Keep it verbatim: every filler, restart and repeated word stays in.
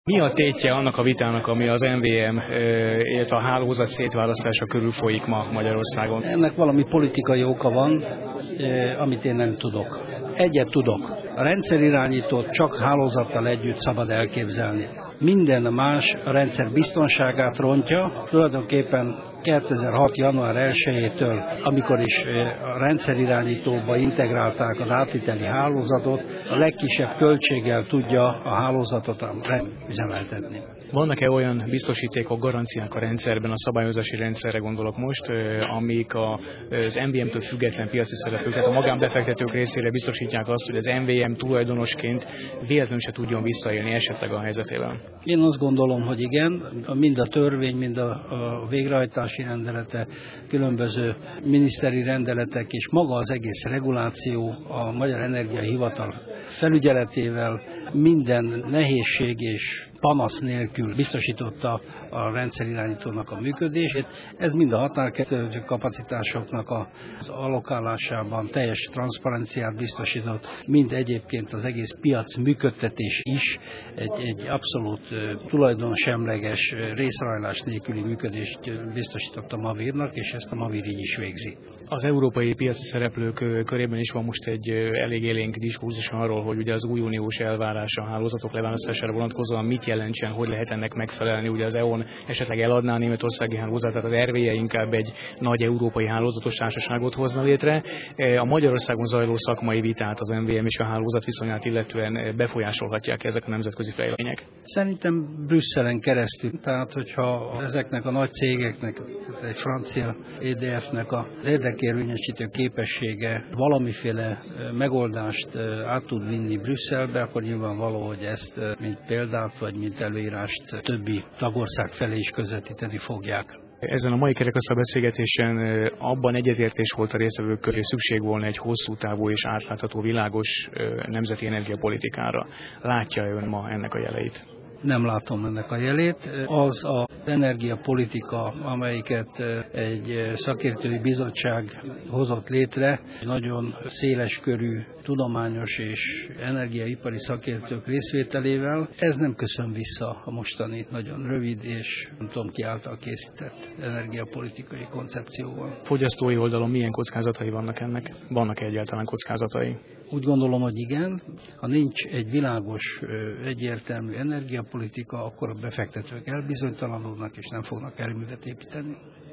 Mi a tétje annak a vitának, ami az em vé em, illetve a hálózat szétválasztása körül folyik ma Magyarországon? Ennek valami politikai oka van, amit én nem tudok. Egyet tudok. A rendszerirányítót csak hálózattal együtt szabad elképzelni. Minden más a rendszer biztonságát rontja, tulajdonképpen kétezer-hat. január elsejétől, amikor is a rendszerirányítóba integrálták az átviteli hálózatot, a legkisebb költséggel tudja a hálózatot üzemeltetni. Vannak-e olyan biztosítékok, garanciák a rendszerben, a szabályozási rendszerre gondolok most, amik az em vé em-től független piaci szereplők, tehát a magánbefektetők részére biztosítják azt, hogy az em vé em tulajdonosként véletlenül se tudjon visszaélni esetleg a helyzetével? Én azt gondolom, hogy igen, mind a törvény, mind a, a végrehajtási rendelete, különböző miniszteri rendeletek és maga az egész reguláció a Magyar Energiai Hivatal felügyeletével minden nehézség és panasz nélkül biztosította a rendszerirányítónak a működését. Ez mind a határkezelő kapacitásoknak az allokálásában teljes transzparenciát biztosított, mind egyébként az egész piac működtetés is egy, egy abszolút tulajdonsemleges, részrajlás nélküli működést biztosított a Mavírnak, és ezt a Mavír így is végzi. Az európai piaci szereplők körében is van most egy elég élénk diskurzus arról, hogy ugye az új uniós elvárás a hálózatok leválasztására vonatkozóan mit jelentsen, hogy lehet ennek megfelelni. Ugye az é on esetleg eladná a németországi hálózatot, az er vé e inkább egy nagy európai hálózatos társaságot hozna létre. A Magyarországon zajló szakmai vitát az em vé em és a hálózat viszonyát illetően befolyásolhatják ezek a nemzetközi fejlemények? Szerintem Brüsszelen keresztül. Tehát, hogyha ezeknek a nagy cégeknek, egy francia é dé ef-nek az érdekérvényesítő képessége valamiféle megoldást át tud vinni Brüsszelbe, akkor nyilvánvaló, hogy ezt mint példát vagy mint előírást többi tagország felé is közvetíteni fogják. Ezen a mai kerekasztal beszélgetésen abban egyetértés volt a résztvevők köré, szükség volna egy hosszú távú és átlátható, világos nemzeti energiapolitikára. Látja ön ma ennek a jeleit? Nem látom ennek a jelét. Az az energiapolitika, amelyiket egy szakértői bizottság hozott létre, nagyon széleskörű tudományos és energiaipari szakértők részvételével, ez nem köszön vissza a mostani nagyon rövid és nem tudom ki által készített energiapolitikai koncepcióval. Fogyasztói oldalon milyen kockázatai vannak ennek? Vannak egyáltalán kockázatai? Úgy gondolom, hogy igen. Ha nincs egy világos, egyértelmű energiapolitika, akkor a befektetők elbizonytalanodnak és nem fognak erőművet építeni.